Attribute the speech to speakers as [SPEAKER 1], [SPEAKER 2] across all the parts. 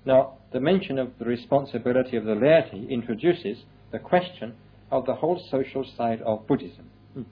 [SPEAKER 1] Now, the mention of the responsibility of the laity introduces the question of the whole social side of Buddhism.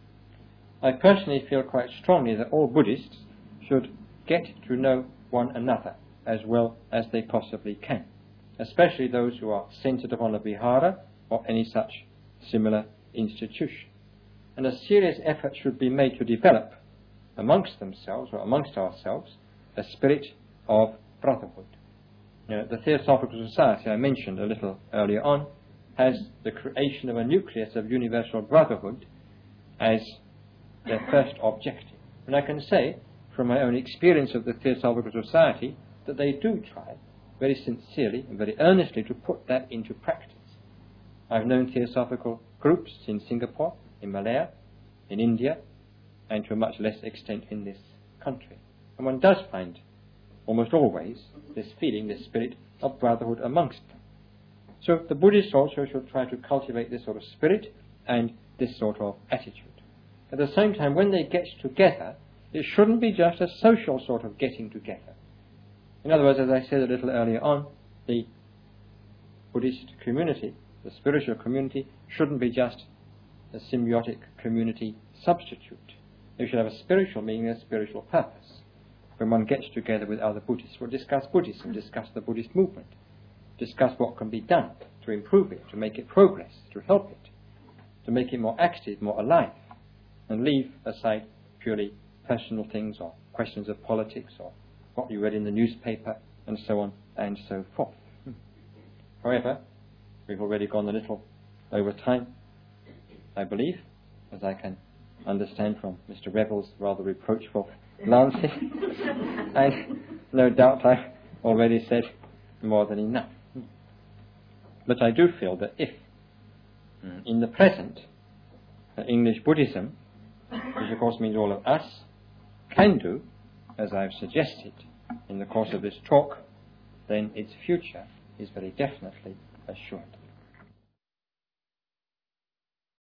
[SPEAKER 1] I personally feel quite strongly that all Buddhists should get to know one another as well as they possibly can, especially those who are centered upon a vihara or any such similar institution. And a serious effort should be made to develop amongst themselves or amongst ourselves a spirit of brotherhood. The Theosophical Society I mentioned a little earlier on has the creation of a nucleus of universal brotherhood as their first objective. And I can say from my own experience of the Theosophical Society that they do try very sincerely and very earnestly to put that into practice. I've known theosophical groups in Singapore, in Malaya, in India, and to a much less extent in this country. And one does find almost always this feeling, this spirit of brotherhood amongst them. So the Buddhists also should try to cultivate this sort of spirit and this sort of attitude. At the same time, when they get together, it shouldn't be just a social sort of getting together. In other words, as I said a little earlier on, the Buddhist community, the spiritual community, shouldn't be just a symbiotic community substitute. It should have a spiritual meaning, a spiritual purpose. When one gets together with other Buddhists, we'll discuss Buddhism, discuss the Buddhist movement, discuss what can be done to improve it, to make it progress, to help it, to make it more active, more alive, and leave aside purely personal things or questions of politics or what you read in the newspaper and so on and so forth. However, we've already gone a little over time, I believe, as I can understand from Mr. Rebel's rather reproachful glancing, and no doubt I've already said more than enough. But I do feel that if, in the present, English Buddhism, which of course means all of us, can do, as I've suggested in the course of this talk, then its future is very definitely assured.